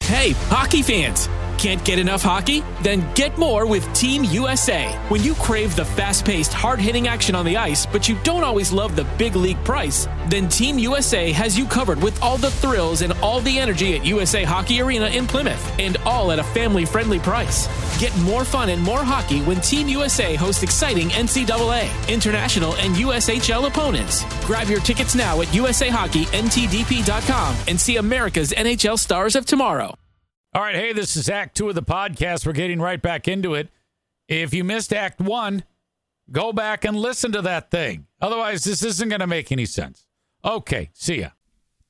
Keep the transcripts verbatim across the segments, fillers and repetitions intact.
Hey, hockey fans! Can't get enough hockey? Then get more with Team U S A. When you crave the fast-paced, hard-hitting action on the ice, but you don't always love the big league price, then Team U S A has you covered with all the thrills and all the energy at U S A Hockey Arena in Plymouth, and all at a family-friendly price. Get more fun and more hockey when Team U S A hosts exciting N C double A, international, and U S H L opponents. Grab your tickets now at U S A Hockey N T D P dot com and see America's N H L stars of tomorrow. All right, hey, this is Act Two of the podcast. We're getting right back into it. If you missed Act One, go back and listen to that thing. Otherwise, this isn't going to make any sense. Okay, see ya.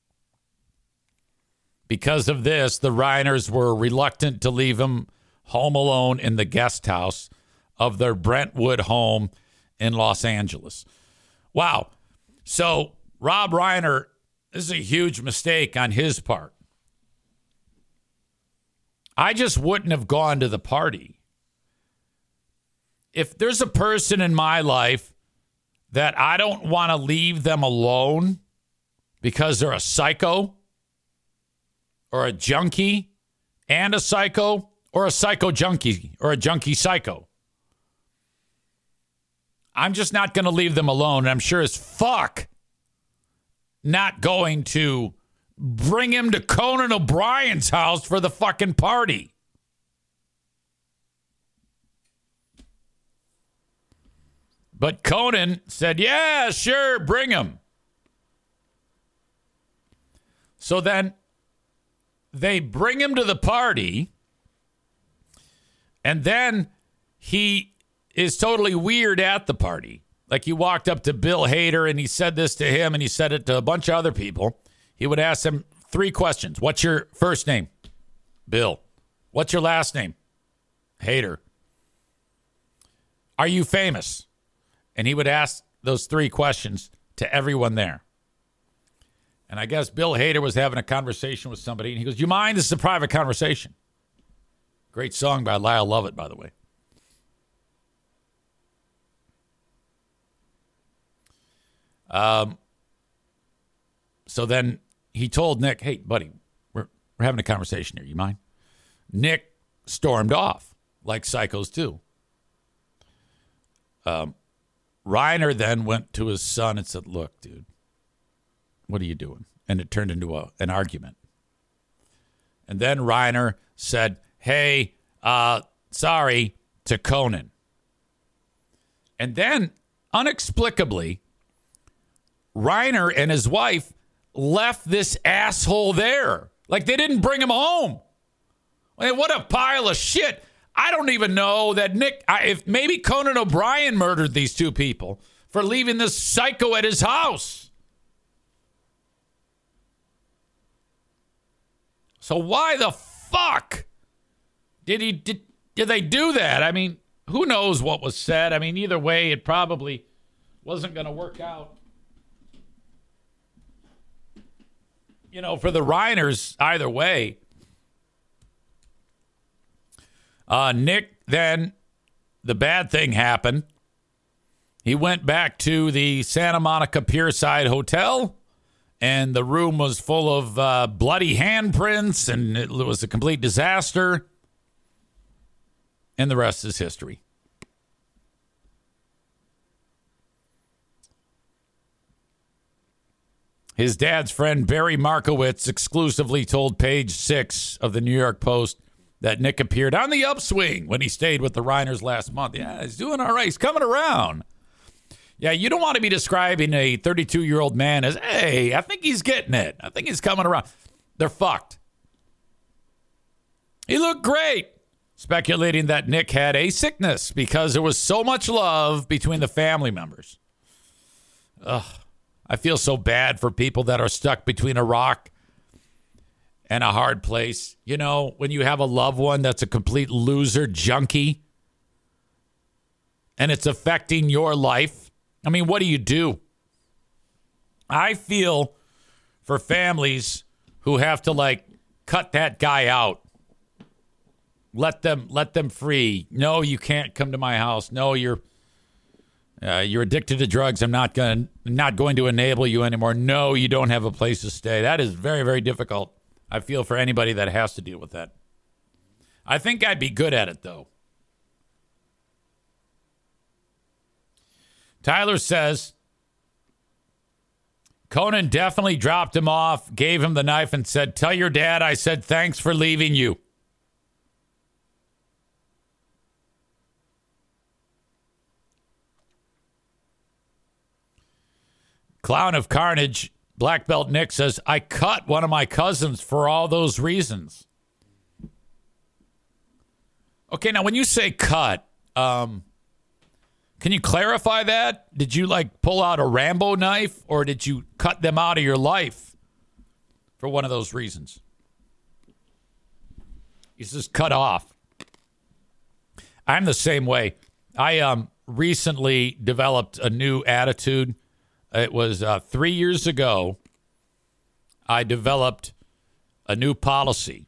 Because of this, the Reiners were reluctant to leave him home alone in the guest house of their Brentwood home in Los Angeles. Wow. So, Rob Reiner, this is a huge mistake on his part. I just wouldn't have gone to the party. If there's a person in my life that I don't want to leave them alone because they're a psycho or a junkie and a psycho or a psycho junkie or a junkie psycho, I'm just not going to leave them alone. And I'm sure as fuck not going to bring him to Conan O'Brien's house for the fucking party. But Conan said, yeah, sure, bring him. So then they bring him to the party, and then he is totally weird at the party. Like he walked up to Bill Hader and he said this to him and he said it to a bunch of other people. He would ask them three questions. What's your first name? Bill. What's your last name? Hader. Are you famous? And he would ask those three questions to everyone there. And I guess Bill Hader was having a conversation with somebody, and he goes, you mind? This is a private conversation. Great song by Lyle Lovett, by the way. Um. So then he told Nick, hey, buddy, we're, we're having a conversation here. You mind? Nick stormed off, like psychos do. Um, Reiner then went to his son and said, look, dude, what are you doing? And it turned into a, an argument. And then Reiner said, hey, uh, sorry, to Conan. And then, inexplicably, Reiner and his wife left this asshole there. Like they didn't bring him home. I mean, what a pile of shit. I don't even know that Nick, I, if maybe Conan O'Brien murdered these two people for leaving this psycho at his house. So why the fuck did he, did, did they do that? I mean, who knows what was said? I mean, either way, it probably wasn't going to work out. You know, for the Reiners, either way. Uh, Nick, then, the bad thing happened. He went back to the Santa Monica Pierside Hotel, and the room was full of uh, bloody handprints, and it was a complete disaster. And the rest is history. His dad's friend, Barry Markowitz, exclusively told Page Six of the New York Post that Nick appeared on the upswing when he stayed with the Reiners last month. Yeah, he's doing all right. He's coming around. Yeah, you don't want to be describing a thirty-two-year-old man as, hey, I think he's getting it. I think he's coming around. They're fucked. He looked great, speculating that Nick had a sickness because there was so much love between the family members. Ugh. I feel so bad for people that are stuck between a rock and a hard place. You know, when you have a loved one that's a complete loser junkie and it's affecting your life. I mean, what do you do? I feel for families who have to, like, cut that guy out. Let them let them free. No, you can't come to my house. No, you're Uh, you're addicted to drugs. I'm not going not going to enable you anymore. No, you don't have a place to stay. That is very, very difficult I feel for anybody that has to deal with that. I think I'd be good at it, though. Tyler says, Conan definitely dropped him off, gave him the knife, and said, tell your dad I said thanks for leaving you. Clown of Carnage, Black Belt Nick says, I cut one of my cousins for all those reasons. Okay, now when you say cut, um, can you clarify that? Did you like pull out a Rambo knife, or did you cut them out of your life for one of those reasons? He says cut off. I'm the same way. I um recently developed a new attitude. It was uh, three years ago. I developed a new policy.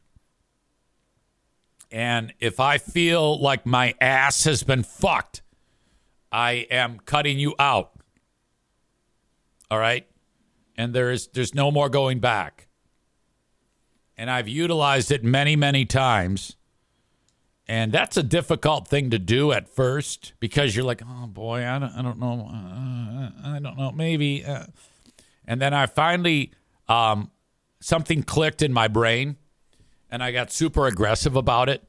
And if I feel like my ass has been fucked, I am cutting you out. All right? And there's there's no more going back. And I've utilized it many, many times. And that's a difficult thing to do at first, because you're like, oh, boy, I don't, I don't know. Uh, I don't know. Maybe. Uh. And then I finally, um, something clicked in my brain, and I got super aggressive about it.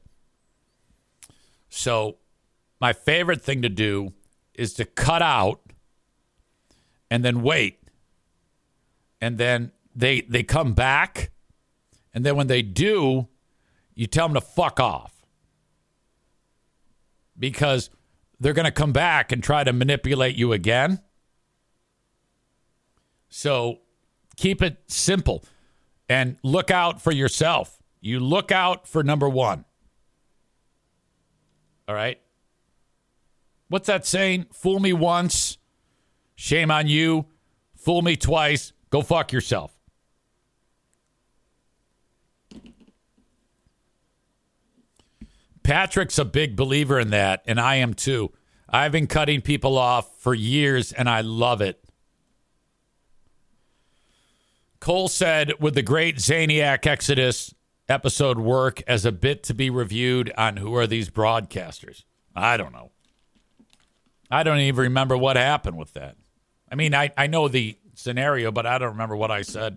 So my favorite thing to do is to cut out and then wait. And then they they come back. And then when they do, you tell them to fuck off. Because they're going to come back and try to manipulate you again. So keep it simple and look out for yourself. You look out for number one. All right? What's that saying? Fool me once, shame on you. Fool me twice, go fuck yourself. Patrick's a big believer in that, and I am too. I've been cutting people off for years, and I love it. Cole said, would the great Zaniac Exodus episode work as a bit to be reviewed on Who Are These Broadcasters? I don't know. I don't even remember what happened with that. I mean, I, I know the scenario, but I don't remember what I said.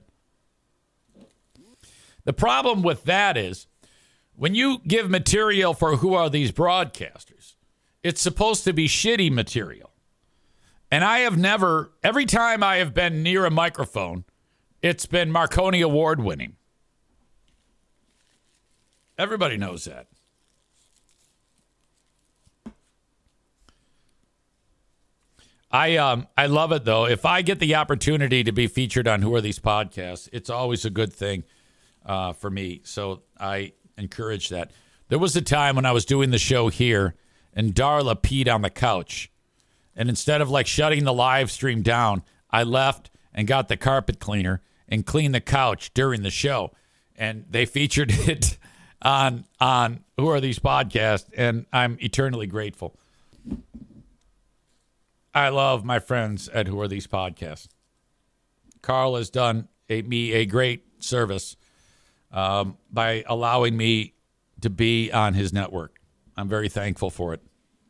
The problem with that is, when you give material for Who Are These Broadcasters, it's supposed to be shitty material. And I have never, every time I have been near a microphone, it's been Marconi Award winning. Everybody knows that. I um I love it, though. If I get the opportunity to be featured on Who Are These Podcasts, it's always a good thing uh, for me. So I encourage that. There was a time when I was doing the show here and Darla peed on the couch. And instead of like shutting the live stream down, I left and got the carpet cleaner and cleaned the couch during the show. And they featured it on on Who Are These Podcasts, and I'm eternally grateful. I love my friends at Who Are These Podcasts. Carl has done a, me a great service Um, by allowing me to be on his network. I'm very thankful for it.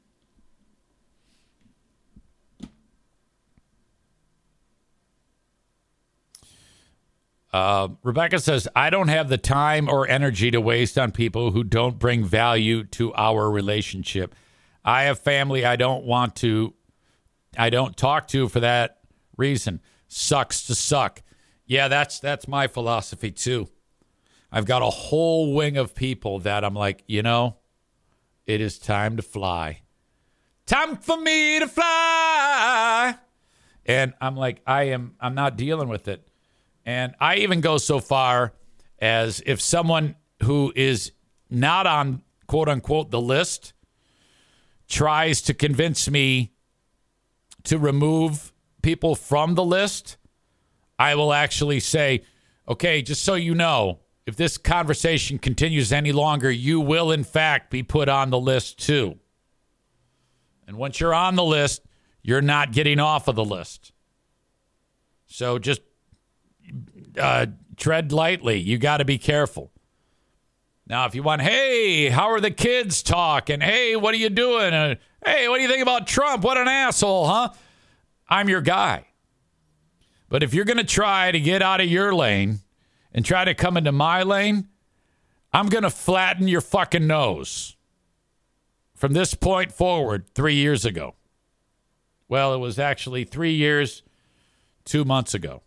Uh, Rebecca says, I don't have the time or energy to waste on people who don't bring value to our relationship. I have family I don't want to, I don't talk to for that reason. Sucks to suck. Yeah, that's that's my philosophy too. I've got a whole wing of people that I'm like, you know, it is time to fly. Time for me to fly. And I'm like, I am, I'm not dealing with it. And I even go so far as if someone who is not on, quote unquote, the list tries to convince me to remove people from the list, I will actually say, okay, just so you know, if this conversation continues any longer, you will, in fact, be put on the list, too. And once you're on the list, you're not getting off of the list. So just uh, tread lightly. You got to be careful. Now, if you want, hey, how are the kids talking? Hey, what are you doing? Uh, hey, what do you think about Trump? What an asshole, huh? I'm your guy. But if you're going to try to get out of your lane and try to come into my lane, I'm going to flatten your fucking nose. From this point forward, three years ago. Well, it was actually three years, two months ago.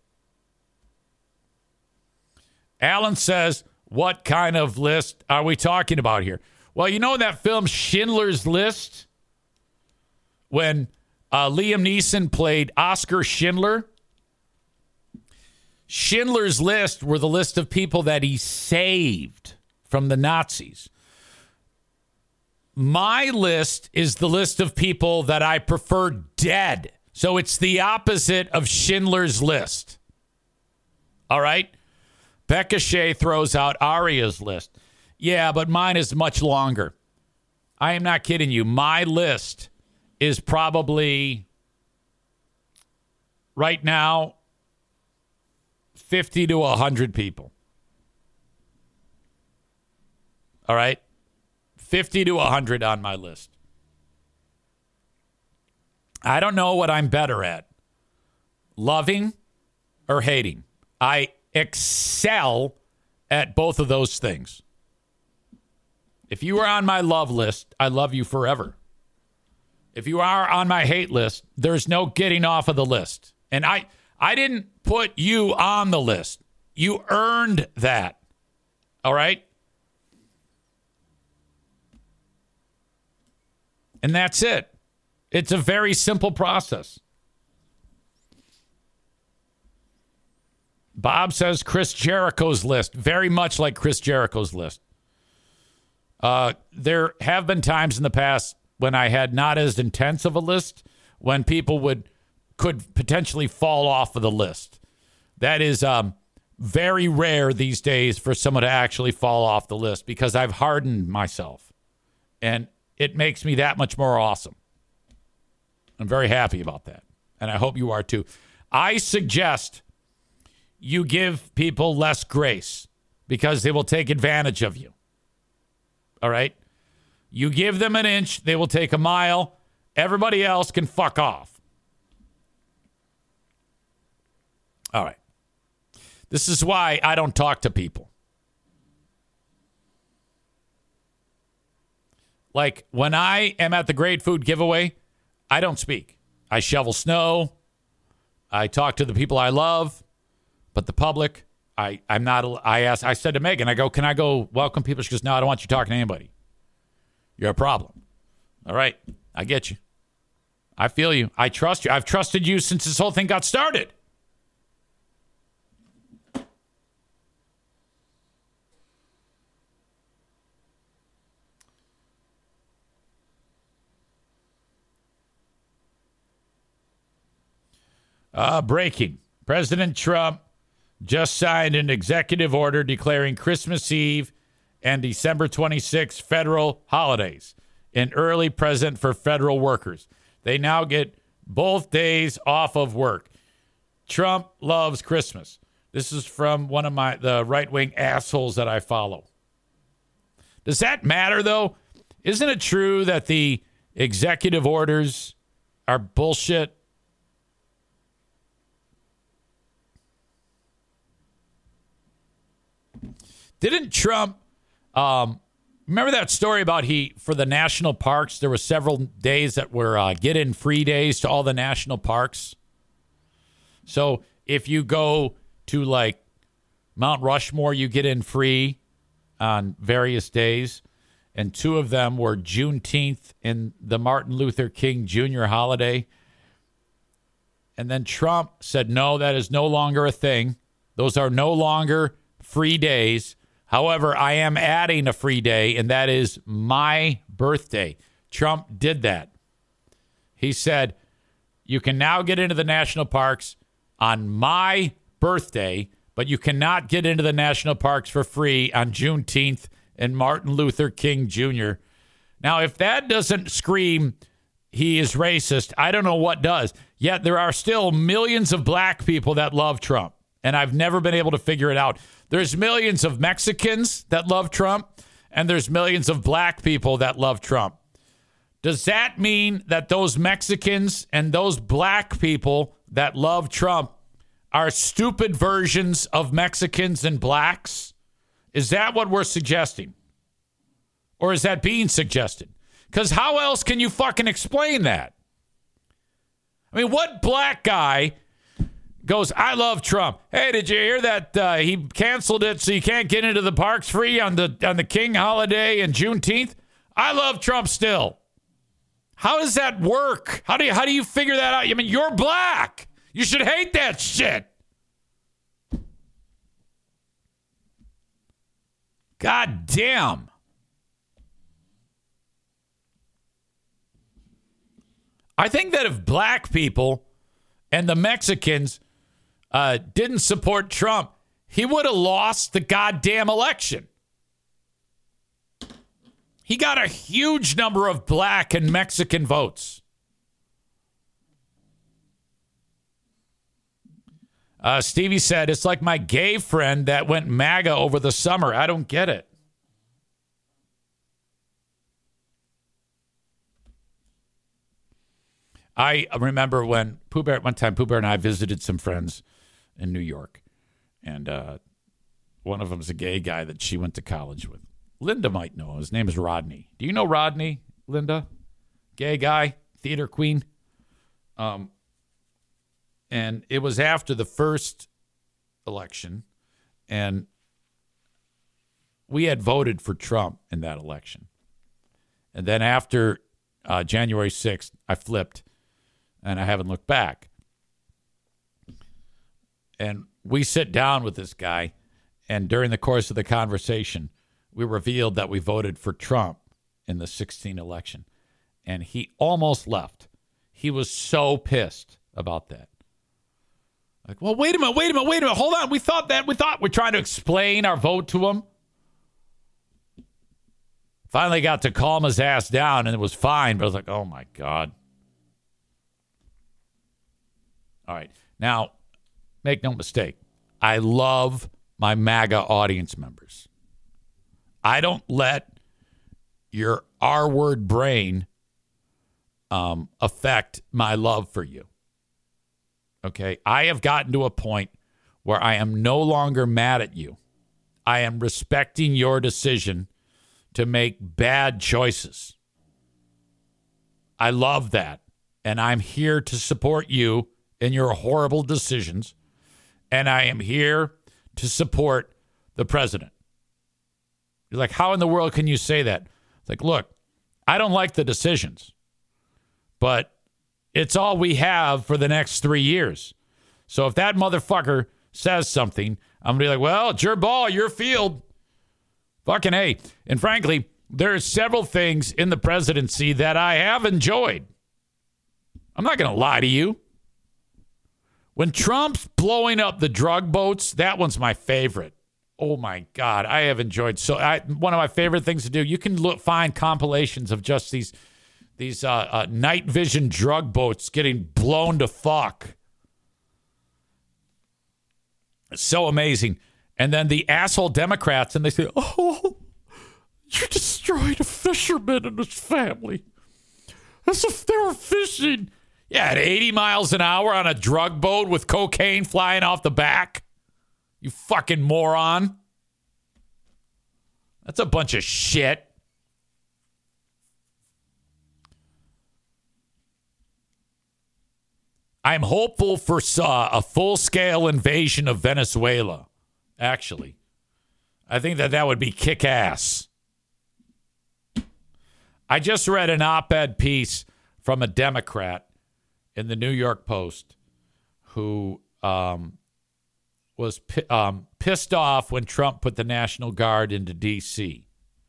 Alan says, what kind of list are we talking about here? Well, you know that film Schindler's List? When uh, Liam Neeson played Oscar Schindler? Schindler's List were the list of people that he saved from the Nazis. My list is the list of people that I prefer dead. So it's the opposite of Schindler's List. All right? Becca Shea throws out Aria's list. Yeah, but mine is much longer. I am not kidding you. My list is probably, right now, fifty to one hundred people. All right? fifty to one hundred on my list. I don't know what I'm better at. Loving or hating. I excel at both of those things. If you are on my love list, I love you forever. If you are on my hate list, there's no getting off of the list. And I, I didn't put you on the list. You earned that. All right? And that's it. It's a very simple process. Bob says Chris Jericho's list. Very much like Chris Jericho's list. Uh, there have been times in the past when I had not as intense of a list, when people would could potentially fall off of the list. That is um, very rare these days for someone to actually fall off the list, because I've hardened myself. And it makes me that much more awesome. I'm very happy about that. And I hope you are too. I suggest you give people less grace, because they will take advantage of you. All right? You give them an inch, they will take a mile. Everybody else can fuck off. All right. This is why I don't talk to people. Like, when I am at the Great Food Giveaway, I don't speak. I shovel snow. I talk to the people I love. But the public, I, I'm not, I asked, I said to Megan, I go, can I go welcome people? She goes, no, I don't want you talking to anybody. You're a problem. All right. I get you. I feel you. I trust you. I've trusted you since this whole thing got started. Uh, breaking. President Trump just signed an executive order declaring Christmas Eve and December twenty-sixth federal holidays, an early present for federal workers. They now get both days off of work. Trump loves Christmas. This is from one of my the right-wing assholes that I follow. Does that matter, though? Isn't it true that the executive orders are bullshit? Didn't Trump, um, remember that story about he, for the national parks, there were several days that were uh, get-in free days to all the national parks? So if you go to, like, Mount Rushmore, you get in free on various days. And two of them were Juneteenth and the Martin Luther King Junior holiday. And then Trump said, no, that is no longer a thing. Those are no longer free days. However, I am adding a free day, and that is my birthday. Trump did that. He said, you can now get into the national parks on my birthday, but you cannot get into the national parks for free on Juneteenth and Martin Luther King Junior Now, if that doesn't scream he is racist, I don't know what does. Yet there are still millions of black people that love Trump. And I've never been able to figure it out. There's millions of Mexicans that love Trump, and there's millions of black people that love Trump. Does that mean that those Mexicans and those black people that love Trump are stupid versions of Mexicans and blacks? Is that what we're suggesting? Or is that being suggested? Because how else can you fucking explain that? I mean, what black guy goes, I love Trump. Hey, did you hear that uh, he canceled it so you can't get into the parks free on the on the King holiday and Juneteenth? I love Trump still. How does that work? How do you, how do you figure that out? I mean, you're black. You should hate that shit. God damn. I think that if black people and the Mexicans uh, didn't support Trump, he would have lost the goddamn election. He got a huge number of black and Mexican votes. Uh, Stevie said, it's like my gay friend that went MAGA over the summer. I don't get it. I remember when Pooh Bear, one time Pooh Bear and I visited some friends in New York. And uh, one of them is a gay guy that she went to college with. Linda might know. His name is Rodney. Do you know Rodney, Linda? Gay guy, theater queen. Um, and it was after the first election, and we had voted for Trump in that election. And then after uh, January sixth, I flipped, and I haven't looked back. And we sit down with this guy, and during the course of the conversation, we revealed that we voted for Trump in the sixteen election. And he almost left. He was so pissed about that. Like, well, wait a minute, wait a minute, wait a minute. Hold on. We thought that, we thought we're trying to explain our vote to him. Finally got to calm his ass down, and it was fine. But I was like, oh, my God. All right. Now, make no mistake. I love my MAGA audience members. I don't let your R-word brain um, affect my love for you. Okay? I have gotten to a point where I am no longer mad at you. I am respecting your decision to make bad choices. I love that. And I'm here to support you in your horrible decisions. And I am here to support the president. You're like, how in the world can you say that? It's like, look, I don't like the decisions, but it's all we have for the next three years. So if that motherfucker says something, I'm going to be like, well, it's your ball, your field. Fucking A. And frankly, there are several things in the presidency that I have enjoyed. I'm not going to lie to you. When Trump's blowing up the drug boats, that one's my favorite. Oh, my God. I have enjoyed so I, one of my favorite things to do. You can look, find compilations of just these these uh, uh, night vision drug boats getting blown to fuck. It's so amazing. And then the asshole Democrats, and they say, oh, you destroyed a fisherman and his family. As if they were fishing. Yeah, at eighty miles an hour on a drug boat with cocaine flying off the back. You fucking moron. That's a bunch of shit. I'm hopeful for uh, a full-scale invasion of Venezuela, actually. I think that that would be kick-ass. I just read an op-ed piece from a Democrat in the New York Post who um, was um, pissed off when Trump put the National Guard into D C.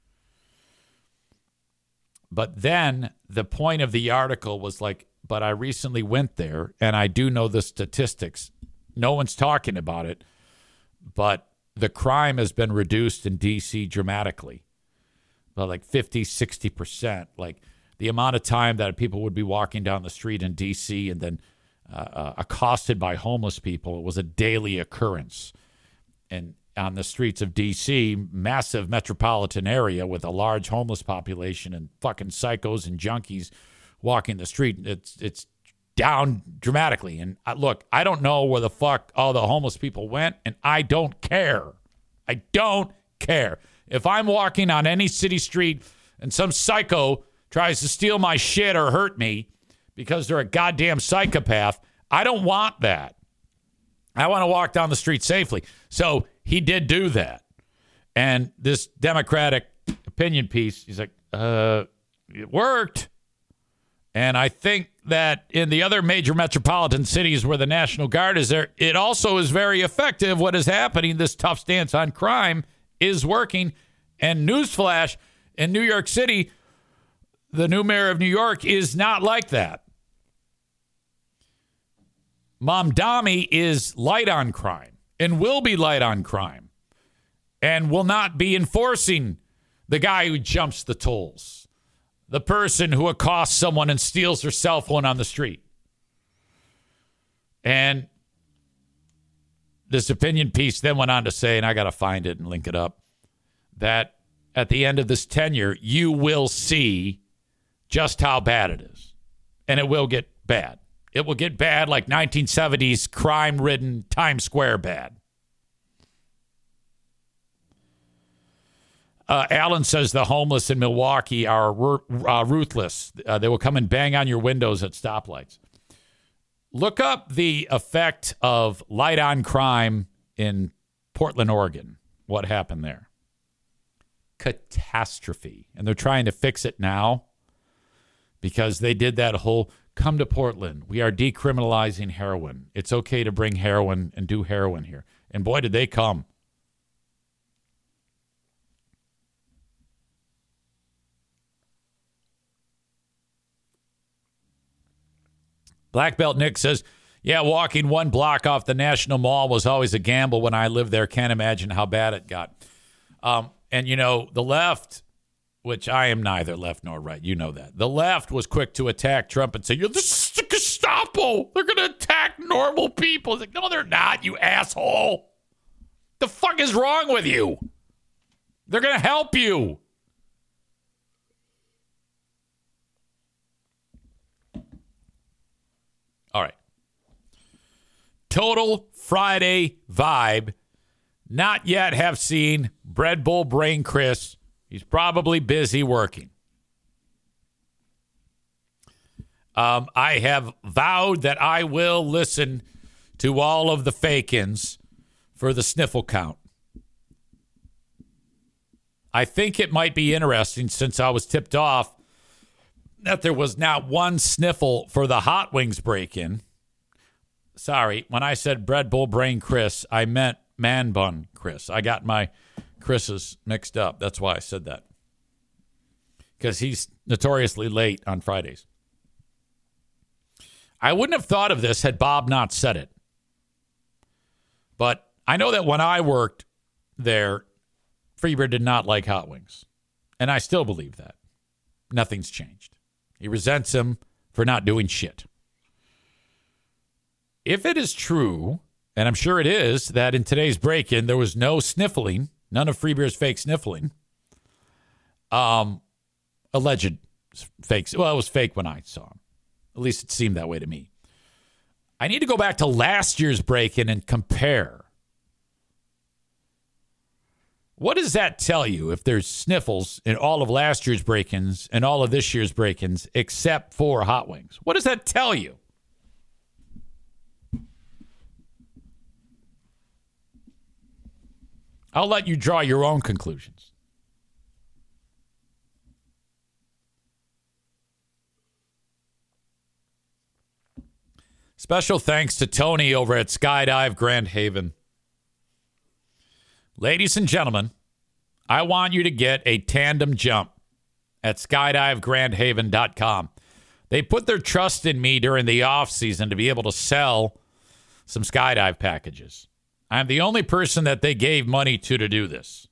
But then the point of the article was like, but I recently went there, and I do know the statistics. No one's talking about it, but the crime has been reduced in D C dramatically. But like fifty, sixty percent. Like the amount of time that people would be walking down the street in D C and then uh, accosted by homeless people. It was a daily occurrence. And on the streets of D C, massive metropolitan area with a large homeless population and fucking psychos and junkies walking the street, it's it's down dramatically. And uh, look, I don't know where the fuck all the homeless people went, and I don't care. I don't care. If I'm walking on any city street and some psycho tries to steal my shit or hurt me because they're a goddamn psychopath, I don't want that. I want to walk down the street safely. So he did do that. And this Democratic opinion piece, he's like, uh, it worked. And I think that in the other major metropolitan cities where the National Guard is there, it also is very effective. What is happening, this tough stance on crime is working. And newsflash, in New York City, the new mayor of New York is not like that. Mamdani is light on crime and will be light on crime and will not be enforcing the guy who jumps the tolls, the person who accosts someone and steals their cell phone on the street. And this opinion piece then went on to say, and I got to find it and link it up, that at the end of this tenure, you will see just how bad it is. And it will get bad. It will get bad like nineteen seventies crime-ridden Times Square bad. Uh, Allen says the homeless in Milwaukee are uh, ruthless. Uh, they will come and bang on your windows at stoplights. Look up the effect of light on crime in Portland, Oregon. What happened there? Catastrophe. And they're trying to fix it now because they did that whole come to Portland. We are decriminalizing heroin. It's okay to bring heroin and do heroin here. And boy, did they come. Black Belt Nick says, yeah, walking one block off the National Mall was always a gamble when I lived there. Can't imagine how bad it got. Um, and, you know, the left, which I am neither left nor right. You know that. The left was quick to attack Trump and say, you're the Gestapo. They're going to attack normal people. It's like, no, they're not, you asshole. The fuck is wrong with you? They're going to help you. All right. Total Friday vibe. Not yet have seen Bread Bowl Brain Chris. He's probably busy working. Um, I have vowed that I will listen to all of the fake-ins for the sniffle count. I think it might be interesting since I was tipped off that there was not one sniffle for the Hot Wings break-in. Sorry, when I said Bread Bowl Brain Chris, I meant Man Bun Chris. I got my Chris's mixed up. That's why I said that. Because he's notoriously late on Fridays. I wouldn't have thought of this had Bob not said it. But I know that when I worked there, Freeberg did not like Hot Wings. And I still believe that. Nothing's changed. He resents him for not doing shit. If it is true, and I'm sure it is, that in today's break-in there was no sniffling, none of Freebeer's fake sniffling, um, alleged fakes. Well, it was fake when I saw him. At least it seemed that way to me. I need to go back to last year's break-in and compare. What does that tell you if there's sniffles in all of last year's break-ins and all of this year's break-ins except for Hot Wings? What does that tell you? I'll let you draw your own conclusions. Special thanks to Tony over at Skydive Grand Haven. Ladies and gentlemen, I want you to get a tandem jump at skydive grand haven dot com. They put their trust in me during the off season to be able to sell some skydive packages. I'm the only person that they gave money to to do this.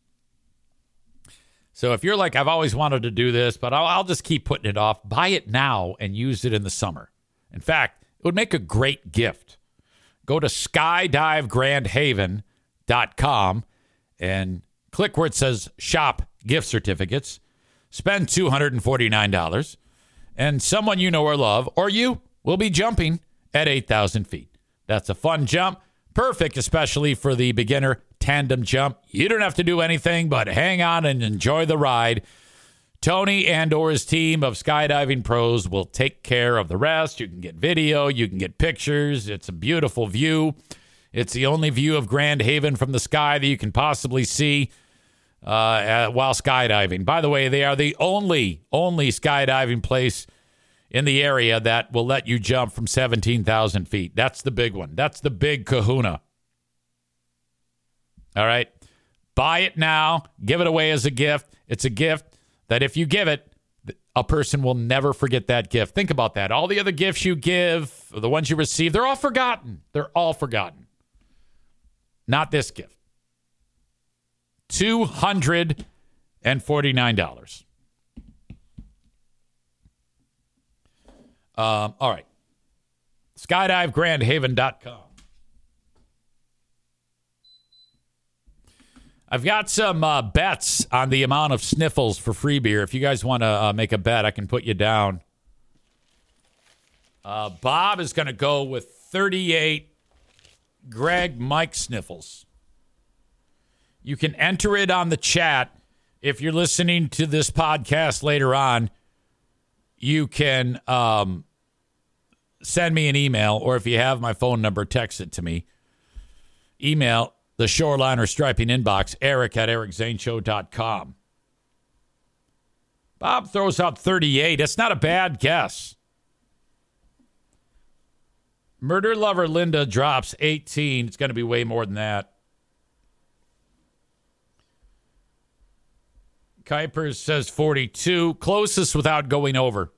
So if you're like, I've always wanted to do this, but I'll, I'll just keep putting it off, buy it now and use it in the summer. In fact, It would make a great gift. Go to skydive grand haven dot com and click where it says Shop Gift Certificates. Spend two hundred forty-nine dollars, and someone you know or love, or you, will be jumping at eight thousand feet. That's a fun jump. Perfect, especially for the beginner tandem jump. You don't have to do anything but hang on and enjoy the ride. Tony and or his team of skydiving pros will take care of the rest. You can get video. You can get pictures. It's a beautiful view. It's the only view of Grand Haven from the sky that you can possibly see uh, while skydiving. By the way, they are the only, only skydiving place in the area that will let you jump from seventeen thousand feet. That's the big one. That's the big kahuna. All right. Buy it now. Give it away as a gift. It's a gift that if you give it, a person will never forget that gift. Think about that. All the other gifts you give, the ones you receive, they're all forgotten. They're all forgotten. Not this gift. two hundred forty-nine dollars. Um, all right. skydive grand haven dot com. I've got some uh, bets on the amount of sniffles for free beer. If you guys want to uh, make a bet, I can put you down. Uh, Bob is going to go with thirty-eight Greg Mike sniffles. You can enter it on the chat. If you're listening to this podcast later on, you can um, send me an email, or if you have my phone number, text it to me. Email the Shoreliner Striping inbox, Eric at eric zane show dot com. Bob throws out thirty-eight. That's not a bad guess. Murder Lover Linda drops eighteen. It's going to be way more than that. Kuipers says forty-two. Closest without going over.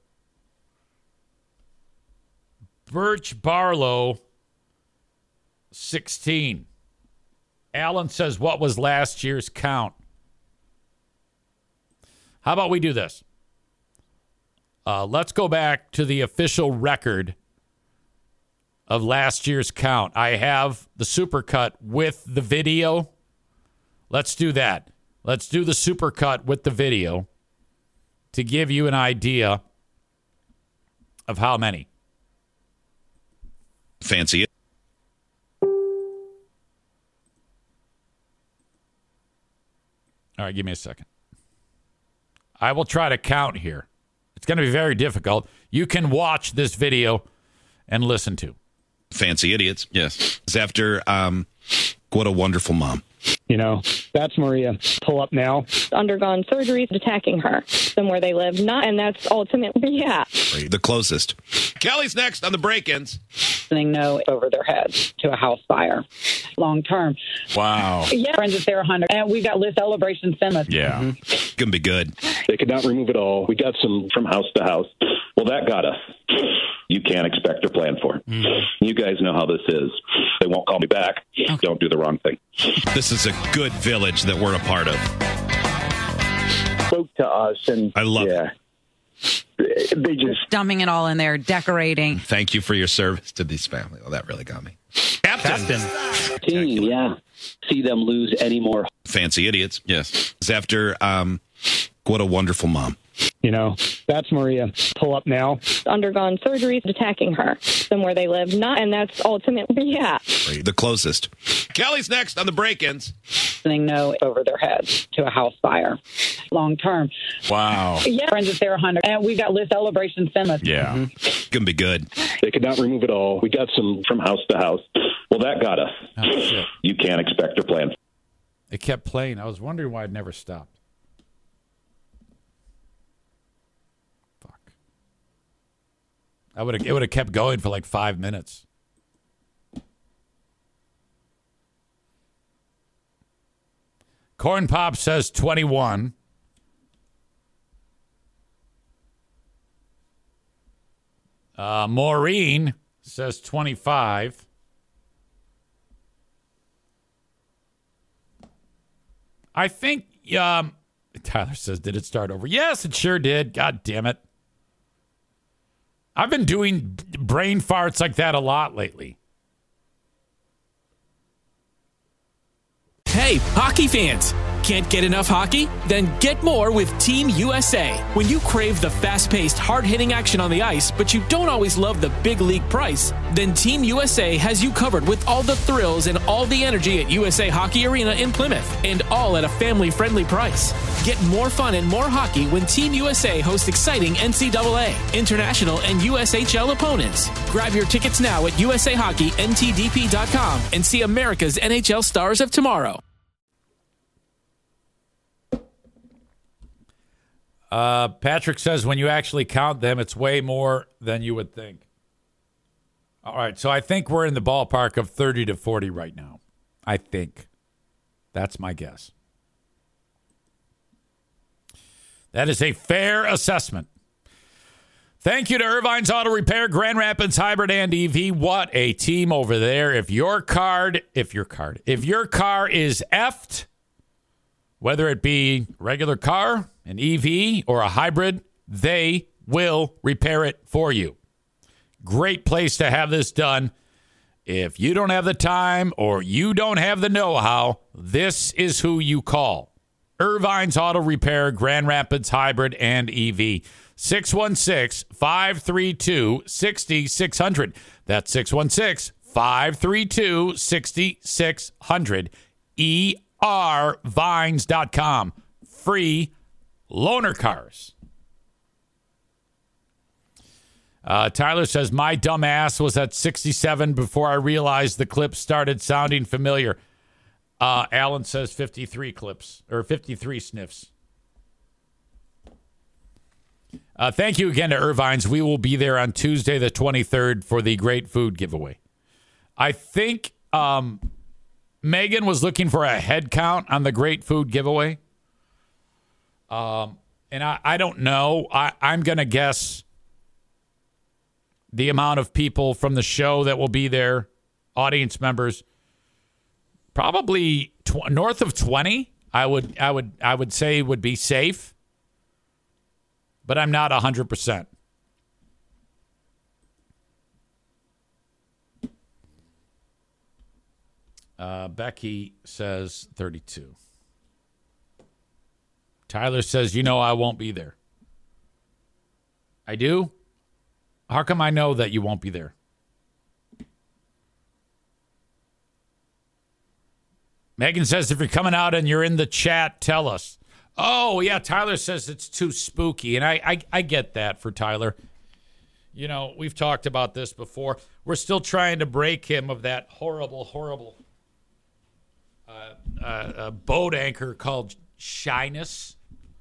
Birch Barlow, sixteen. Alan says, what was last year's count? How about we do this? Uh, let's go back to the official record of last year's count. I have the supercut with the video. Let's do that. Let's do the supercut with the video to give you an idea of how many. Fancy it. All right, give me a second. I will try to count here. It's going to be very difficult. You can watch this video and listen to. Fancy idiots. Yes. It's after um, What a Wonderful Mom. You know, that's Maria. Pull up now. Undergone surgeries attacking her somewhere they live. Not, and that's ultimately, yeah. The closest. Kelly's next on the break-ins. No over their heads to a house fire. Long term. Wow. Yeah, friends at Sarah Hunter. And we got Liz Celebration Cinema. Yeah. Mm-hmm. Gonna be good. They could not remove it all. We got some from house to house. Well, that got us. You can't expect or plan for. Mm. You guys know how this is. They won't call me back. Okay. Don't do the wrong thing. This is a good village that we're a part of. Spoke to us, and I love yeah, it. They just dumping it all in there, decorating. Thank you for your service to this family. Well, that really got me. Captain. Captain. Team, yeah. See them lose any more. Fancy idiots. Yes. It's after um, What a Wonderful Mom. You know, that's Maria. Pull up now. Undergone surgeries attacking her somewhere they live. Not, and that's ultimately, yeah. The closest. Kelly's next on the break-ins. No over their heads to a house fire. Long term. Wow. Yeah, friends at Sarah Hunter. And we got Liz Celebration Cinema. Yeah. Mm-hmm. Gonna be good. They could not remove it all. We got some from house to house. Well, that got us. Oh, shit. You can't expect or plan. It kept playing. I was wondering why it never stopped. I would have. It would have kept going for like five minutes. Corn Pop says twenty-one. Uh, Maureen says twenty-five. I think. Um, Tyler says, "Did it start over?" Yes, it sure did. God damn it. I've been doing brain farts like that a lot lately. Hey, hockey fans! Can't get enough hockey? Then get more with Team U S A. When you crave the fast-paced, hard-hitting action on the ice, but you don't always love the big league price, then Team U S A has you covered with all the thrills and all the energy at U S A Hockey Arena in Plymouth, and all at a family-friendly price. Get more fun and more hockey when Team U S A hosts exciting N C double A, international, and U S H L opponents. Grab your tickets now at U S A Hockey N T D P dot com and see America's N H L stars of tomorrow. Uh, Patrick says when you actually count them, it's way more than you would think. All right, so I think we're in the ballpark of thirty to forty right now. I think. That's my guess. That is a fair assessment. Thank you to Irvine's Auto Repair, Grand Rapids Hybrid and E V. What a team over there. If your card, if your card, if your car is effed, whether it be regular car, an E V, or a hybrid, they will repair it for you. Great place to have this done. If you don't have the time or you don't have the know-how, this is who you call. Irvine's Auto Repair, Grand Rapids Hybrid and E V. six one six, five three two, six six zero zero. That's six one six, five three two, six six zero zero. E R Vines dot com. Free loaner cars. Uh, Tyler says, my dumb ass was at sixty-seven before I realized the clip started sounding familiar. Uh, Alan says fifty-three clips, or fifty-three sniffs. Uh, thank you again to Irvine's. We will be there on Tuesday the twenty-third for the Great Food Giveaway. I think um, Megan was looking for a head count on the Great Food Giveaway. Um, and I, I don't know. I, I'm going to guess the amount of people from the show that will be there, audience members, probably tw- north of twenty. I would, I would, I would say would be safe, but I'm not a hundred percent. Uh, Becky says thirty-two. Tyler says, you know, I won't be there. I do? How come I know that you won't be there? Megan says, if you're coming out and you're in the chat, tell us. Oh, yeah, Tyler says it's too spooky. And I, I, I get that for Tyler. You know, we've talked about this before. We're still trying to break him of that horrible, horrible uh, uh, uh, boat anchor called shyness.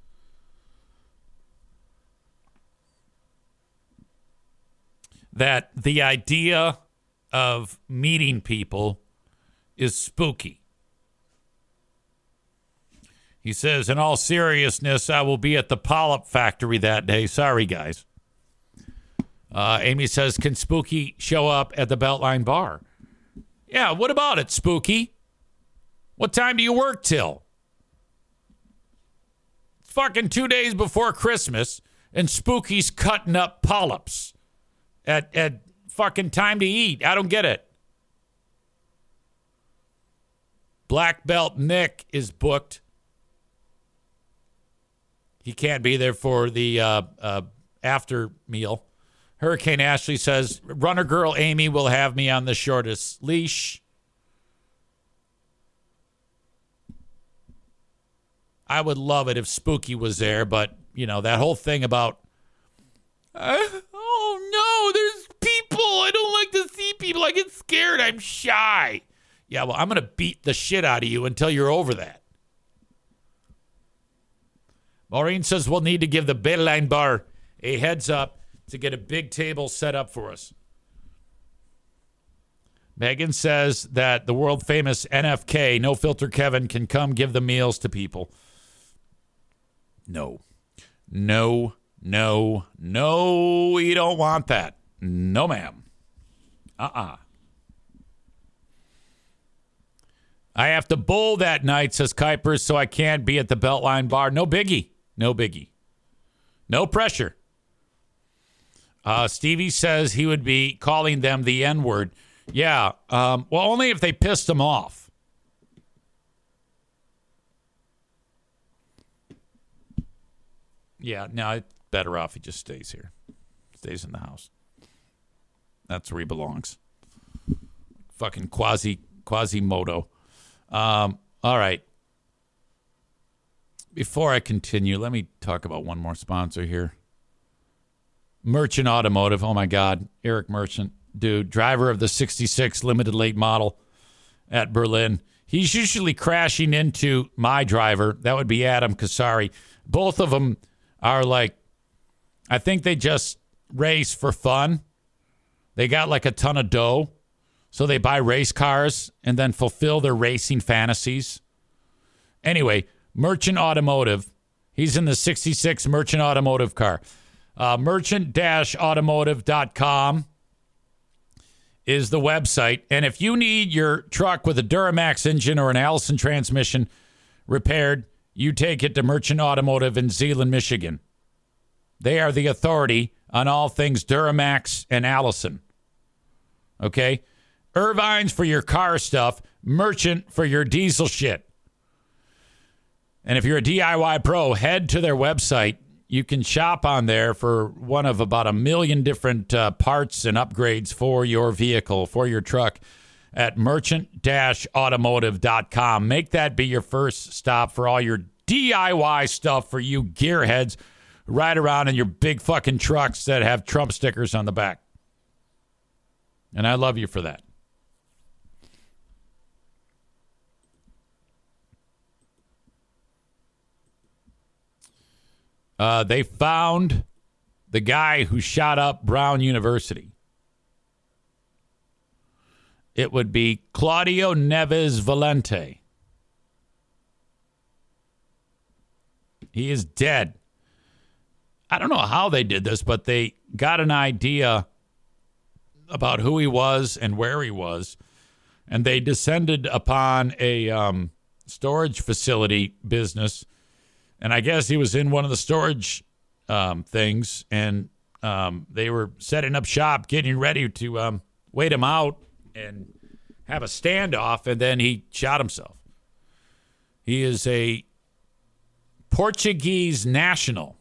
That the idea of meeting people is spooky. He says, in all seriousness, I will be at the Polyp Factory that day. Sorry, guys. Uh, Amy says, can Spooky show up at the Beltline Bar? Yeah, what about it, Spooky? What time do you work till? It's fucking two days before Christmas, and Spooky's cutting up polyps at, at fucking time to eat. I don't get it. Black Belt Nick is booked. He can't be there for the uh, uh, after meal. Hurricane Ashley says, runner girl Amy will have me on the shortest leash. I would love it if Spooky was there, but, you know, that whole thing about, uh, oh, no, there's people. I don't like to see people. I get scared. I'm shy. Yeah, well, I'm going to beat the shit out of you until you're over that. Maureen says we'll need to give the Beltline Bar a heads up to get a big table set up for us. Megan says that the world famous N F K, No Filter Kevin, can come give the meals to people. No. No, no, no, we don't want that. No, ma'am. Uh-uh. I have to bowl that night, says Kuipers, so I can't be at the Beltline Bar. No biggie. No biggie. No pressure. Uh, Stevie says he would be calling them the N-word. Yeah, um, well, only if they pissed him off. Yeah, no, it's better off he just stays here. Stays in the house. That's where he belongs. Fucking quasi, Quasimodo. Um, all right. Before I continue, let me talk about one more sponsor here. Merchant Automotive. Oh, my God. Eric Merchant. Dude, driver of the sixty-six limited late model at Berlin. He's usually crashing into my driver. That would be Adam Kasari. Both of them are like, I think they just race for fun. They got like a ton of dough. So they buy race cars and then fulfill their racing fantasies. Anyway, Merchant Automotive. He's in the sixty-six Merchant Automotive car. Uh, merchant automotive dot com is the website. And if you need your truck with a Duramax engine or an Allison transmission repaired, you take it to Merchant Automotive in Zeeland, Michigan. They are the authority on all things Duramax and Allison. Okay? Irvine's for your car stuff. Merchant for your diesel shit. And if you're a D I Y pro, head to their website. You can shop on there for one of about a million different uh, parts and upgrades for your vehicle, for your truck at merchant automotive dot com. Make that be your first stop for all your D I Y stuff for you gearheads who ride around in your big fucking trucks that have Trump stickers on the back. And I love you for that. Uh, they found the guy who shot up Brown University. It would be Claudio Neves Valente. He is dead. I don't know how they did this, but they got an idea about who he was and where he was, and they descended upon a um, storage facility business. And I guess he was in one of the storage um, things, and um, they were setting up shop, getting ready to um, wait him out and have a standoff, and then he shot himself. He is a Portuguese national.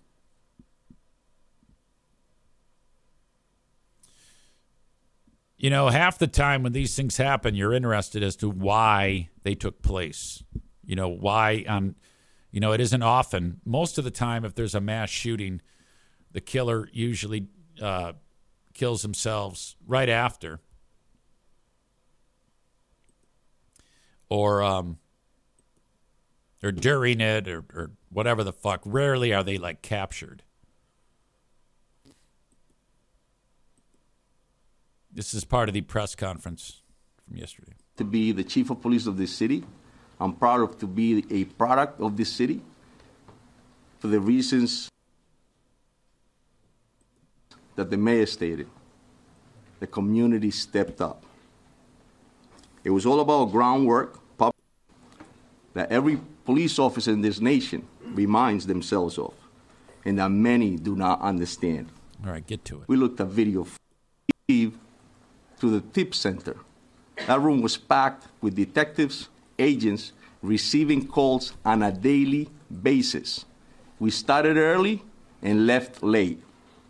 You know, half the time when these things happen, you're interested as to why they took place. You know, why um. You know, it isn't often. Most of the time, if there's a mass shooting, the killer usually uh, kills themselves right after. Or, um, or during it, or, or whatever the fuck. Rarely are they, like, captured. This is part of the press conference from yesterday. To be the chief of police of this city. I'm proud of to be a product of this city for the reasons that the mayor stated. The community stepped up. It was all about groundwork that every police officer in this nation reminds themselves of, and that many do not understand. All right, get to it. We looked at video to the tip center. That room was packed with detectives, agents receiving calls on a daily basis. We started early and left late.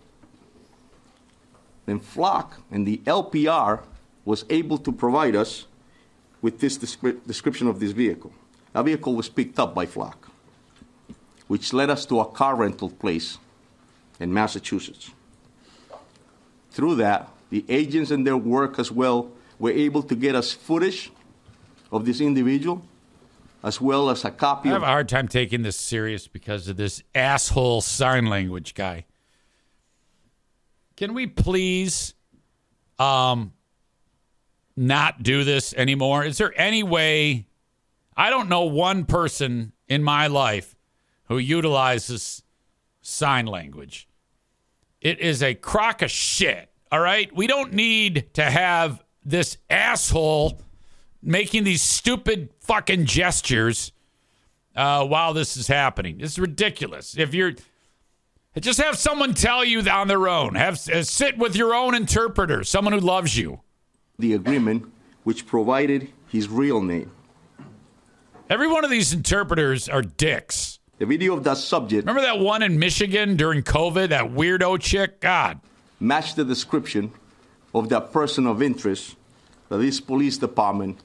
Then Flock and the L P R was able to provide us with this descri- description of this vehicle. That vehicle was picked up by Flock, which led us to a car rental place in Massachusetts. Through that, the agents and their work as well were able to get us footage of this individual, as well as a copy I of... have a hard time taking this serious because of this asshole sign language guy. Can we please um, not do this anymore? Is there any way... I don't know one person in my life who utilizes sign language. It is a crock of shit, all right? We don't need to have this asshole making these stupid fucking gestures uh, while this is happening. It's ridiculous. If you're, Just have someone tell you on their own. Have uh, sit with your own interpreter, someone who loves you. The agreement, which provided his real name. Every one of these interpreters are dicks. The video of that subject. Remember that one in Michigan during COVID, that weirdo chick? God. Matched the description of that person of interest that this police department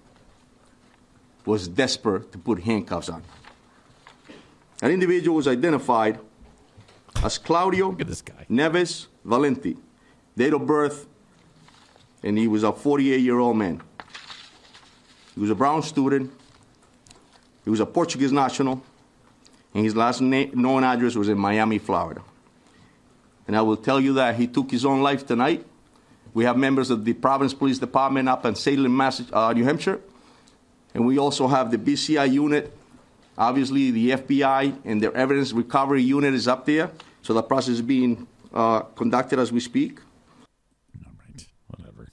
was desperate to put handcuffs on. An individual was identified as Claudio Look at this guy. Neves Valenti, date of birth, and he was a forty-eight-year-old man. He was a Brown student. He was a Portuguese national, and his last na- known address was in Miami, Florida. And I will tell you that he took his own life tonight. We have members of the Providence Police Department up in Salem, Mass- uh, New Hampshire, and we also have the B C I unit. Obviously, the F B I and their evidence recovery unit is up there, so the process is being uh, conducted as we speak. All right, whatever.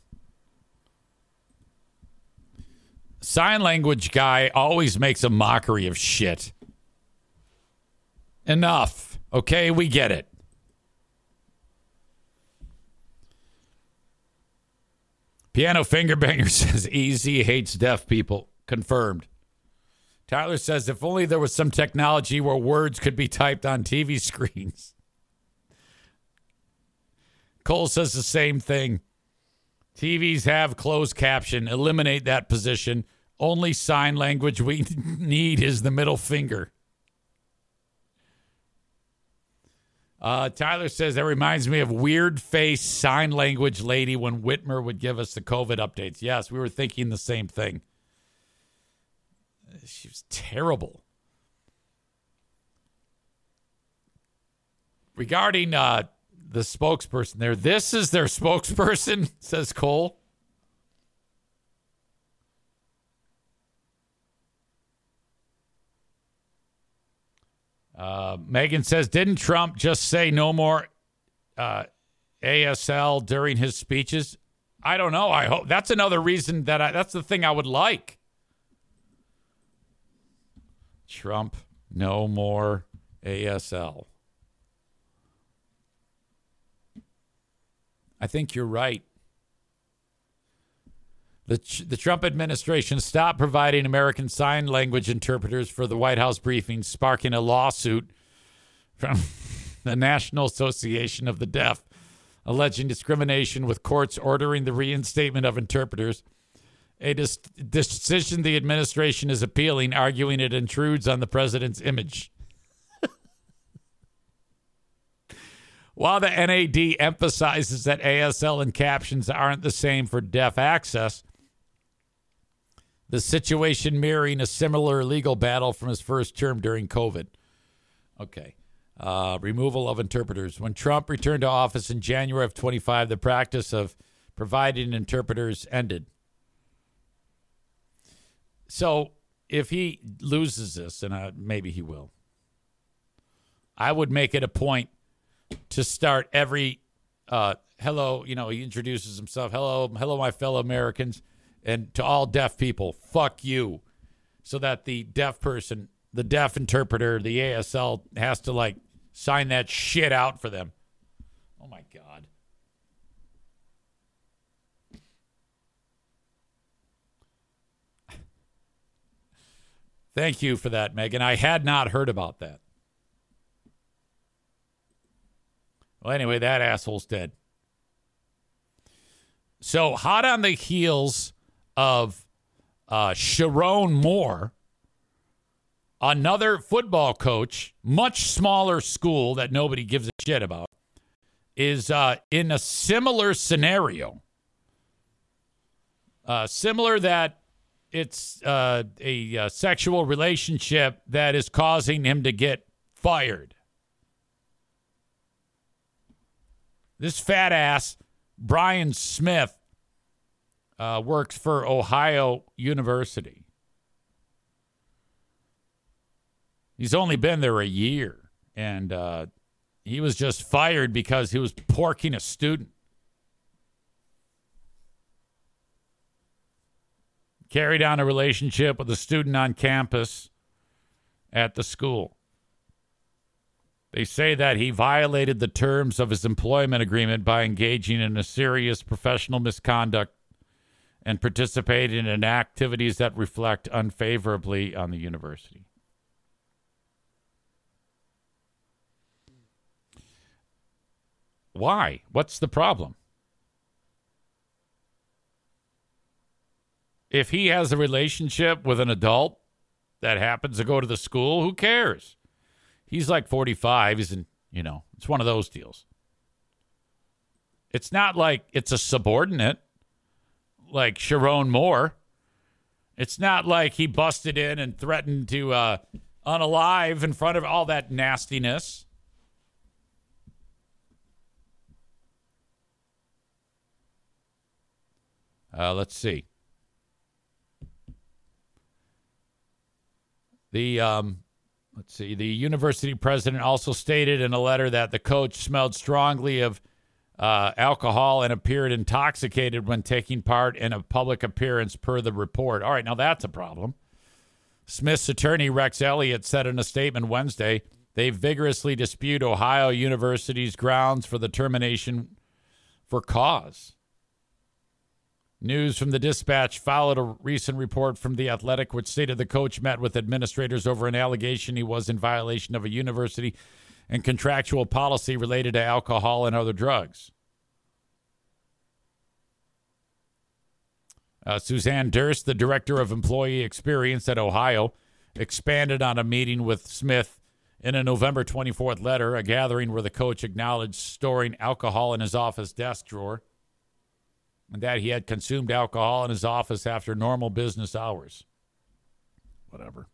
Sign language guy always makes a mockery of shit. Enough. Okay, we get it. Piano Fingerbanger says Easy hates deaf people. Confirmed. Tyler says if only there was some technology where words could be typed on T V screens. Cole says the same thing. T Vs have closed caption. Eliminate that position. Only sign language we need is the middle finger. Uh, Tyler says that reminds me of weird face sign language lady when Whitmer would give us the COVID updates. Yes, we were thinking the same thing. She was terrible. Regarding uh, the spokesperson there, this is their spokesperson, says Cole. Uh, Megan says, didn't Trump just say no more uh, A S L during his speeches? I don't know. I hope that's another reason that I, that's the thing I would like. Trump, no more A S L. I think you're right. The, the Trump administration stopped providing American Sign Language interpreters for the White House briefings, sparking a lawsuit from the National Association of the Deaf, alleging discrimination, with courts ordering the reinstatement of interpreters. A dis- decision the administration is appealing, arguing it intrudes on the president's image. While the N A D emphasizes that A S L and captions aren't the same for deaf access, the situation mirroring a similar legal battle from his first term during COVID. Okay. Uh, removal of interpreters. When Trump returned to office in January of twenty-five, the practice of providing interpreters ended. So if he loses this, and uh, maybe he will, I would make it a point to start every uh, hello, you know, he introduces himself. Hello, hello, my fellow Americans, and to all deaf people, fuck you. So that the deaf person, the deaf interpreter, the A S L has to like sign that shit out for them. Oh my God. Thank you for that, Megan. I had not heard about that. Well, anyway, that asshole's dead. So, hot on the heels of uh, Sharon Moore, another football coach, much smaller school that nobody gives a shit about, is uh, in a similar scenario. Uh, similar that it's uh, a, a sexual relationship that is causing him to get fired. This fat ass, Brian Smith, uh, works for Ohio University. He's only been there a year, and uh, he was just fired because he was porking a student. Carried on a relationship with a student on campus at the school. They say that he violated the terms of his employment agreement by engaging in a serious professional misconduct and participating in activities that reflect unfavorably on the university. Why? What's the problem? If he has a relationship with an adult that happens to go to the school, who cares? He's like forty-five. He's in, you know, it's one of those deals. It's not like it's a subordinate like Sharon Moore. It's not like he busted in and threatened to uh, unalive in front of all that nastiness. Uh, let's see. The um, let's see. The university president also stated in a letter that the coach smelled strongly of uh, alcohol and appeared intoxicated when taking part in a public appearance, per the report. All right, now that's a problem. Smith's attorney Rex Elliott said in a statement Wednesday they vigorously dispute Ohio University's grounds for the termination for cause. News from the Dispatch followed a recent report from The Athletic, which stated the coach met with administrators over an allegation he was in violation of a university and contractual policy related to alcohol and other drugs. Uh, Suzanne Durst, the director of employee experience at Ohio, expanded on a meeting with Smith in a November twenty-fourth letter, a gathering where the coach acknowledged storing alcohol in his office desk drawer, and that he had consumed alcohol in his office after normal business hours. Whatever.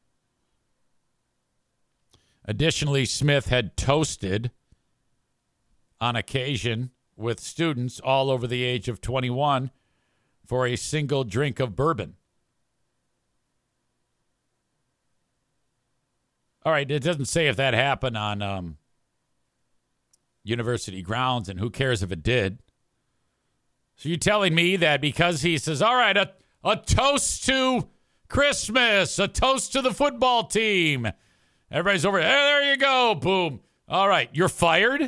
Additionally, Smith had toasted on occasion with students all over the age of twenty-one for a single drink of bourbon. All right, it doesn't say if that happened on um, university grounds, and who cares if it did. So you're telling me that because he says, all right, a, a toast to Christmas, a toast to the football team. Everybody's over, hey, there you go, boom. All right, you're fired?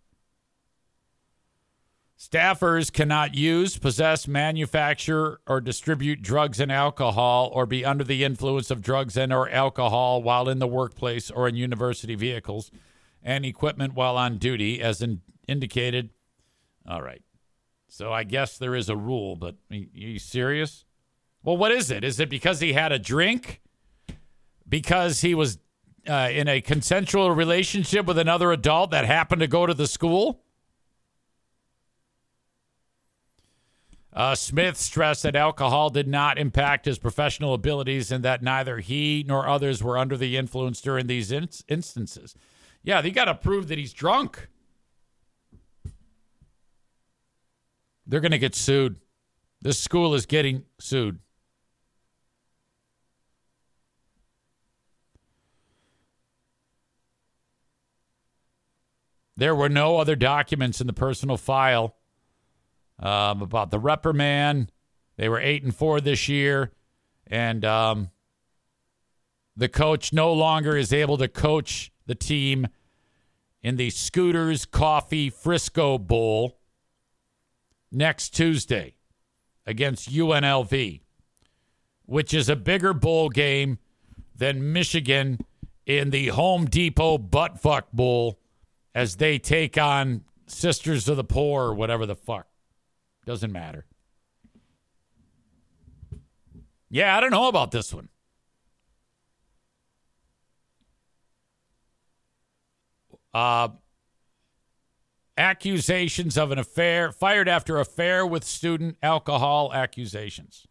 Staffers cannot use, possess, manufacture, or distribute drugs and alcohol or be under the influence of drugs and or alcohol while in the workplace or in university vehicles and equipment while on duty, as in indicated. All right. So I guess there is a rule, but are you serious? Well, what is it? Is it because he had a drink? Because he was uh, in a consensual relationship with another adult that happened to go to the school? Uh, Smith stressed that alcohol did not impact his professional abilities and that neither he nor others were under the influence during these in- instances. Yeah, they got to prove that he's drunk. They're going to get sued. This school is getting sued. There were no other documents in the personal file um, about the reprimand. They were eight and four this year, and um, the coach no longer is able to coach the team in the Scooters Coffee Frisco Bowl next Tuesday against U N L V, which is a bigger bowl game than Michigan in the Home Depot Buttfuck Bowl as they take on Sisters of the Poor or whatever the fuck. Doesn't matter. Yeah, I don't know about this one. Uh, accusations of an affair, fired after affair with student, alcohol accusations.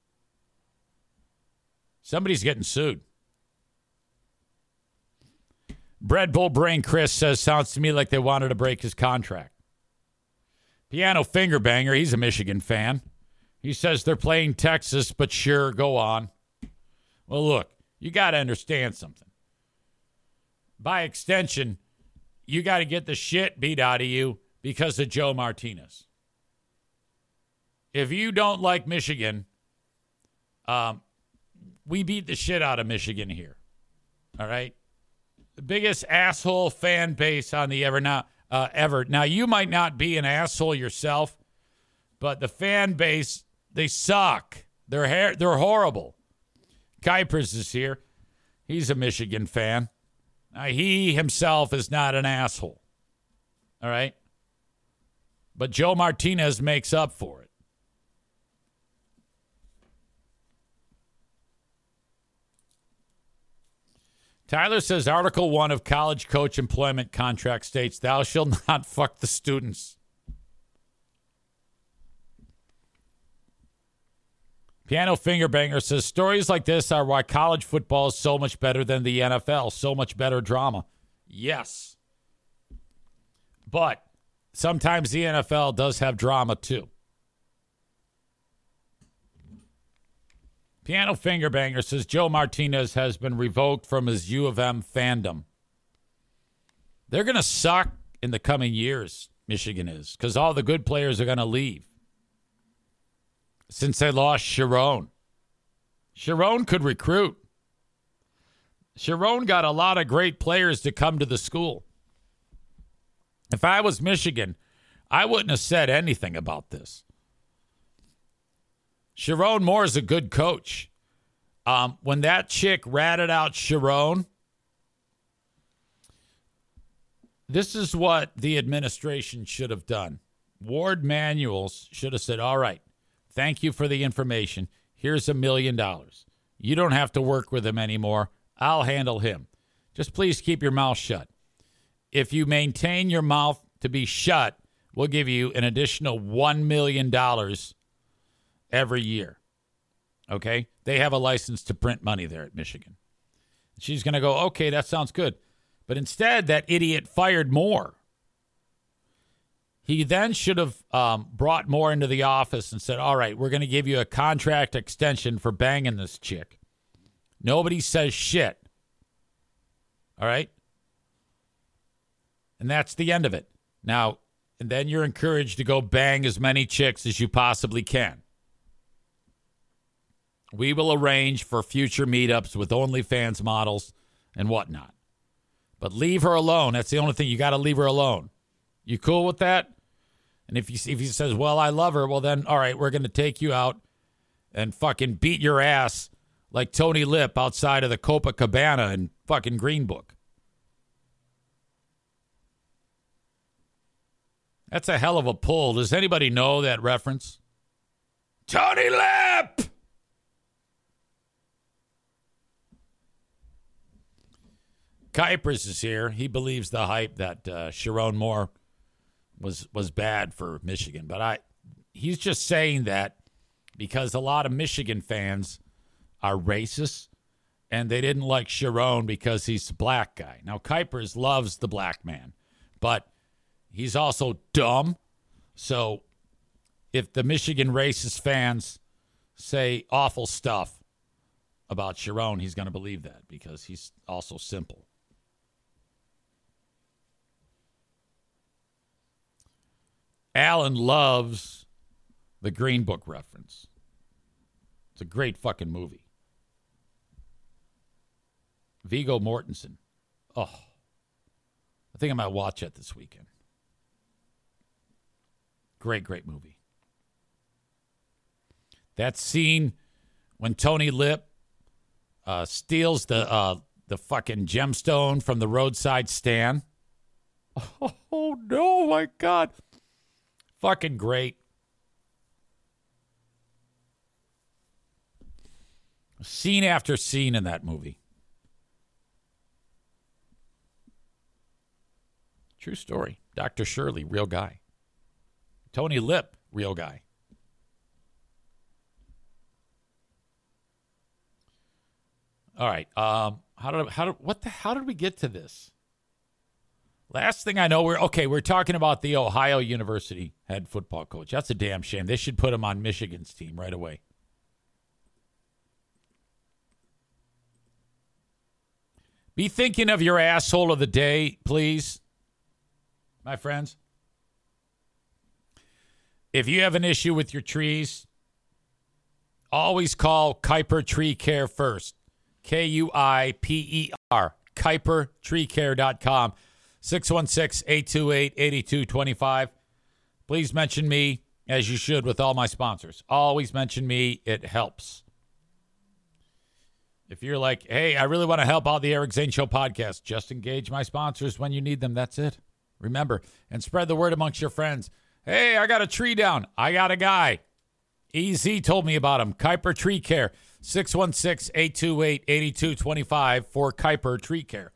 Somebody's getting sued. Bread Bull Brain Chris says, sounds to me like they wanted to break his contract. Piano Finger Banger, he's a Michigan fan. He says they're playing Texas, but sure, go on. Well, look, you got to understand something. By extension, you got to get the shit beat out of you because of Joe Martinez. If you don't like Michigan, um, we beat the shit out of Michigan here. All right? The biggest asshole fan base on the ever now uh, ever. Now you might not be an asshole yourself, but the fan base, they suck. They're ha- they're horrible. Kuipers is here. He's a Michigan fan. Now, he himself is not an asshole. All right? But Joe Martinez makes up for it. Tyler says Article one of college coach employment contract states, thou shalt not fuck the students. Piano Fingerbanger says stories like this are why college football is so much better than the N F L. So much better drama. Yes. But sometimes the N F L does have drama too. Piano Fingerbanger says Joe Martinez has been revoked from his U of M fandom. They're going to suck in the coming years, Michigan is, because all the good players are going to leave. Since they lost Sharon. Sharon could recruit. Sharon got a lot of great players to come to the school. If I was Michigan, I wouldn't have said anything about this. Sharon Moore is a good coach. Um, when that chick ratted out Sharon, this is what the administration should have done. Ward Manuels should have said, all right, thank you for the information. Here's a million dollars. You don't have to work with him anymore. I'll handle him. Just please keep your mouth shut. If you maintain your mouth to be shut, we'll give you an additional one million dollars every year. Okay? They have a license to print money there at Michigan. She's going to go, okay, that sounds good. But instead, that idiot fired Moore. He then should have um, brought Moore into the office and said, all right, we're going to give you a contract extension for banging this chick. Nobody says shit. All right? And that's the end of it. Now, and then you're encouraged to go bang as many chicks as you possibly can. We will arrange for future meetups with OnlyFans models and whatnot. But leave her alone. That's the only thing. You got to leave her alone. You cool with that? And if, you, if he says, well, I love her, well, then, all right, we're going to take you out and fucking beat your ass like Tony Lip outside of the Copacabana in fucking Green Book. That's a hell of a pull. Does anybody know that reference? Tony Lip! Kuipers is here. He believes the hype that uh, Sharon Moore was was bad for Michigan. But I, he's just saying that because a lot of Michigan fans are racist, and they didn't like Sharon because he's a black guy. Now, Kuipers loves the black man, but he's also dumb. So if the Michigan racist fans say awful stuff about Sharon, he's going to believe that because he's also simple. Alan loves the Green Book reference. It's a great fucking movie. Viggo Mortensen. Oh, I think I might watch it this weekend. Great, great movie. That scene when Tony Lip uh, steals the uh, the fucking gemstone from the roadside stand. Oh, no, my God. Fucking great. Scene after scene in that movie. True story. Doctor Shirley, real guy. Tony Lip, real guy. All right. Um, how did how did what the how did we get to this? Last thing I know, we're okay. We're talking about the Ohio University head football coach. That's a damn shame. They should put him on Michigan's team right away. Be thinking of your asshole of the day, please, my friends. If you have an issue with your trees, always call Kuiper Tree Care first. K U I P E R. Kuiper Tree Care dot com. six one six, eight two eight, eight two two five. Please mention me, as you should with all my sponsors. Always mention me. It helps. If you're like, hey, I really want to help out the Eric Zane Show podcast, just engage my sponsors when you need them. That's it. Remember, and spread the word amongst your friends. Hey, I got a tree down. I got a guy. E Z told me about him. Kuiper Tree Care. six one six, eight two eight, eight two two five for Kuiper Tree Care.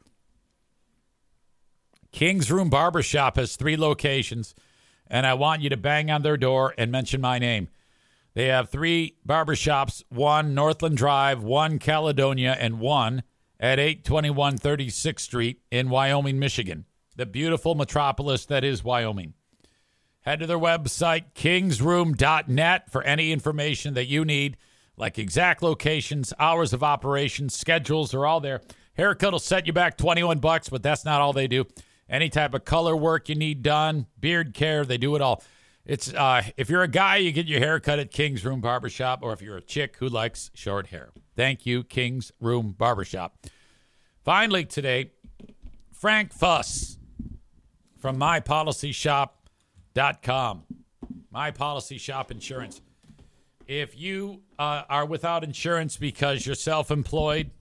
King's Room Barbershop has three locations, and I want you to bang on their door and mention my name. They have three barbershops, one Northland Drive, one Caledonia, and one at eight twenty-one thirty-sixth Street in Wyoming, Michigan, the beautiful metropolis that is Wyoming. Head to their website, kings room dot net, for any information that you need, like exact locations, hours of operation, schedules are all there. Haircut will set you back twenty-one bucks, but that's not all they do. Any type of color work you need done, beard care, they do it all. It's uh, if you're a guy, you get your hair cut at King's Room Barbershop, or if you're a chick who likes short hair. Thank you, King's Room Barbershop. Finally today, Frank Fuss from my policy shop dot com. My Policy Shop Insurance. If you uh, are without insurance because you're self-employed,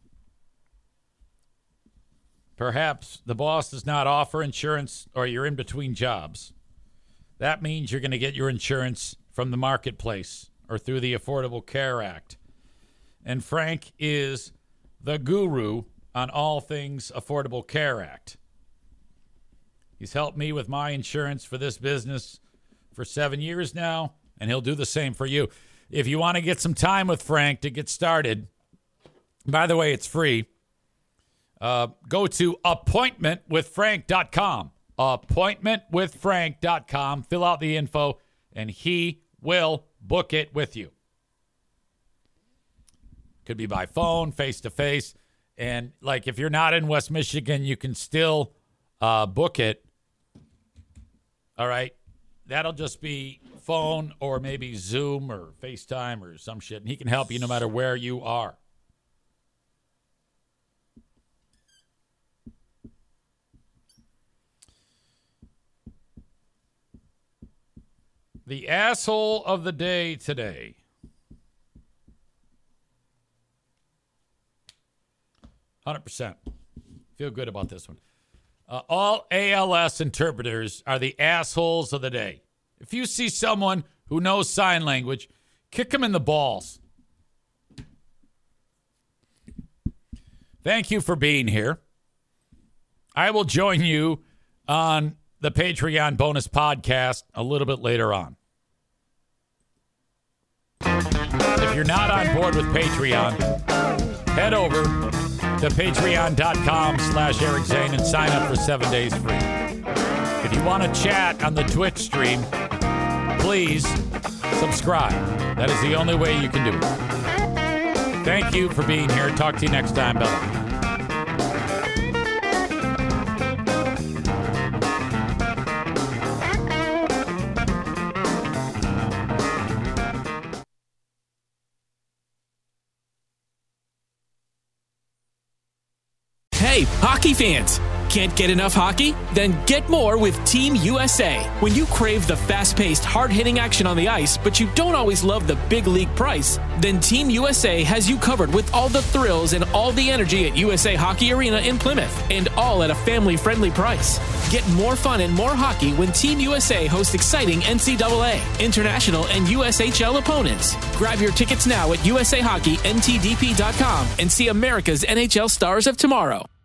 perhaps the boss does not offer insurance, or you're in between jobs, that means you're going to get your insurance from the marketplace or through the Affordable Care Act. And Frank is the guru on all things Affordable Care Act. He's helped me with my insurance for this business for seven years now, and he'll do the same for you. If you want to get some time with Frank to get started, by the way, it's free. Uh, go to appointment with frank dot com. appointment with frank dot com. Fill out the info, and he will book it with you. Could be by phone, face-to-face. And, like, if you're not in West Michigan, you can still uh, book it. All right? That'll just be phone or maybe Zoom or FaceTime or some shit. And he can help you no matter where you are. The asshole of the day today. one hundred percent. Feel good about this one. Uh, all A L S interpreters are the assholes of the day. If you see someone who knows sign language, kick them in the balls. Thank you for being here. I will join you on the Patreon bonus podcast a little bit later on. If you're not on board with Patreon, head over to patreon.com slash Eric Zane and sign up for seven days free. If you want to chat on the Twitch stream, please subscribe. That is the only way you can do it. Thank you for being here. Talk to you next time. Bye. Hey, hockey fans! Can't get enough hockey? Then get more with Team U S A. When you crave the fast-paced, hard-hitting action on the ice, but you don't always love the big league price, then Team U S A has you covered with all the thrills and all the energy at U S A Hockey Arena in Plymouth, and all at a family-friendly price. Get more fun and more hockey when Team U S A hosts exciting N C double A, international, and U S H L opponents. Grab your tickets now at U S A Hockey N T D P dot com and see America's N H L stars of tomorrow.